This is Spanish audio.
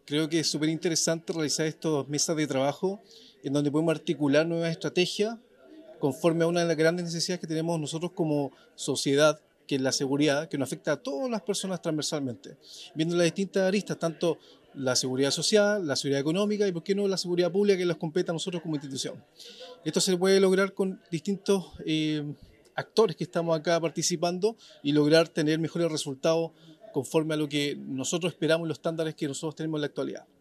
Creo que es súper interesante realizar estas mesas de trabajo en donde podemos articular nuevas estrategias conforme a una de las grandes necesidades que tenemos nosotros como sociedad, que es la seguridad, que nos afecta a todas las personas transversalmente, viendo las distintas aristas, tanto la seguridad social, la seguridad económica y, por qué no, la seguridad pública que nos compete a nosotros como institución. Esto se puede lograr con distintos actores que estamos acá participando y lograr tener mejores resultados conforme a lo que nosotros esperamos, los estándares que nosotros tenemos en la actualidad.